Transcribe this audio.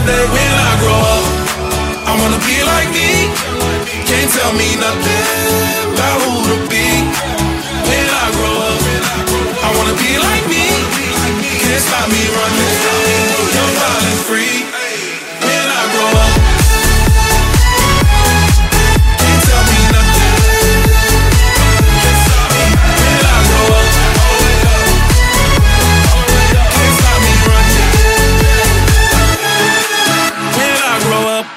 day when I grow up, I wanna be like me. Can't tell me nothing about who to be.